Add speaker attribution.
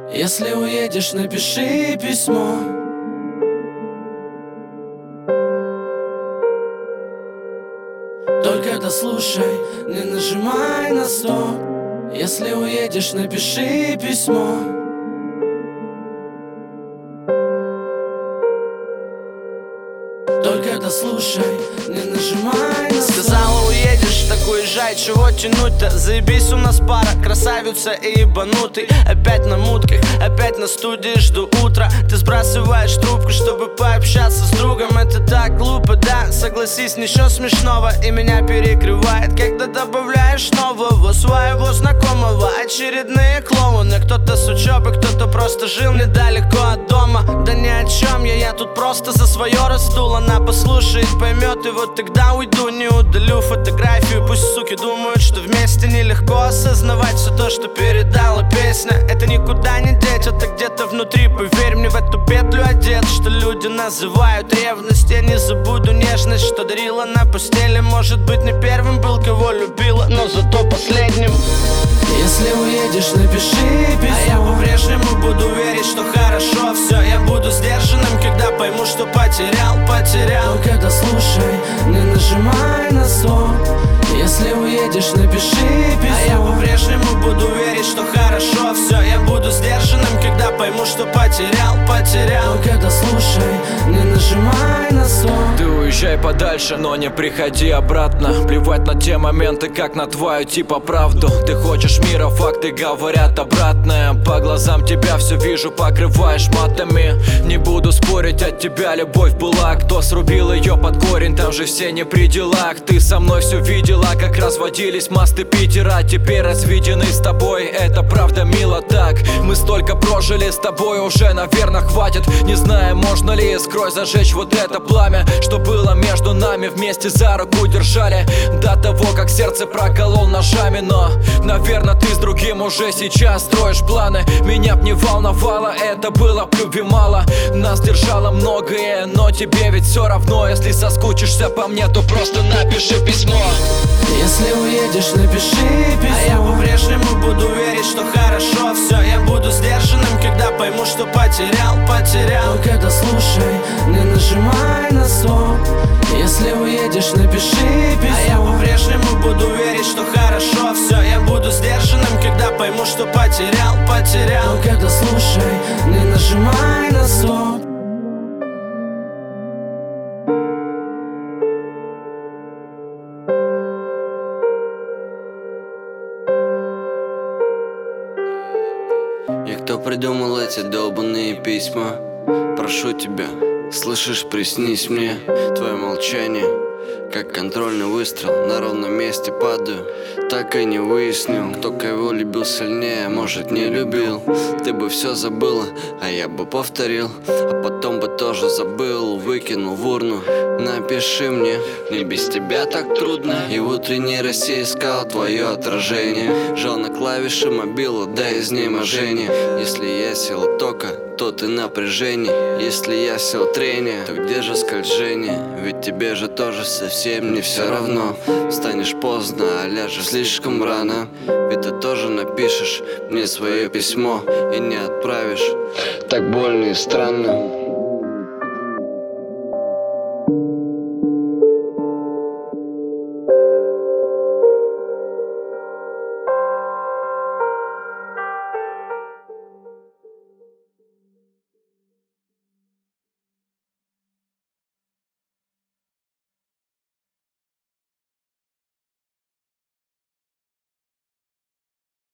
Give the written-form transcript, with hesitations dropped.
Speaker 1: Если уедешь, напиши письмо. Только дослушай, не нажимай на стоп. Если уедешь, напиши письмо. Только дослушай, не нажимай на стоп.
Speaker 2: Сказала, уедешь, так уезжай, чего тянуть-то? Заебись, у нас пара, красавица и ебанутый. Опять на мутках, опять на студии, жду утра. Ты сбрасываешь трубку, чтобы пообщаться с другом. Это так глупо, да? Согласись, ничего смешного. И меня перекрывает, когда добавляешь нового своего знакомого. Очередные клоуны, кто-то с учебы, кто-то просто жил недалеко от дома. Да ни о чем я тут просто за свое раздул. Она послушает, поймет, и вот тогда уйду. Не удалю фотографию, пусть суки думают, что вместе нелегко осознавать все то, что передала песня. Это никуда не деть, это где-то внутри. Поверь мне, в эту петлю одет, что люди называют ревность. Я не забуду нежность, что дарила на постели. Может быть, не первым был, кого любила, но зато последним.
Speaker 1: Если уедешь, напиши письмо.
Speaker 2: А я по-прежнему буду верить, что хорошо все. Я буду сдержанным, когда пойму, что потерял.
Speaker 1: Только дослушай, не нажимай на стоп. Если уедешь, напиши письмо.
Speaker 2: А я по-прежнему буду верить, что хорошо все. Я буду сдержанным, когда пойму, что потерял.
Speaker 1: Только дослушай, не нажимай на стоп.
Speaker 3: Ты уезжай подальше, но не приходи обратно. Плевать на те моменты, как на твою типа правду. Ты хочешь мира, факты говорят обратное. По глазам тебя все вижу, покрываешь матами. Не буду спорить, от тебя любовь была. Кто срубил ее под корень, там же все не при делах. Ты со мной все видела, как разводились мосты Питера. Теперь разведены с тобой, это правда мило так. Мы столько прожили с тобой, уже наверное хватит. Не знаю, можно ли искрой зажечь вот это пламя, что было между нами, вместе за руку держали до того, как сердце проколол ножами. Но, наверное, ты с другим уже сейчас строишь планы. Меня б не волновало, это было б любви мало. Нас держало многое, но тебе ведь все равно. Если соскучишься по мне, то просто напиши письмо.
Speaker 1: Если уедешь, напиши письмо.
Speaker 2: А я по-прежнему буду верить, что хорошо все. Я буду сдержанным, когда пойму, что потерял.
Speaker 1: Только дослушай, не нажимай на стоп. Если уедешь, напиши письмо.
Speaker 2: А я по-прежнему буду верить, что хорошо все. Я буду сдержанным, когда пойму, что потерял.
Speaker 1: Только дослушай, не нажимай на стоп.
Speaker 4: И кто придумал эти долбанные письма? Прошу тебя, слышишь, приснись мне. Твое молчание, как контрольный выстрел. На ровном месте падаю, так и не выяснил, кто кого любил сильнее, может не любил. Ты бы все забыла, а я бы повторил. А потом бы тоже забыл, выкинул в урну. Напиши мне, не без тебя так трудно. И в утренней России искал твое отражение. Жал на клавиши мобилу до изнеможения. Если я сила тока, то ты напряжение. Если я сила трения, то где же скольжение? Ведь тебе же тоже совсем не все равно. Встанешь поздно, а ляжешь слишком рано. Ведь ты тоже напишешь мне свое письмо и не отправишь. Так больно и странно.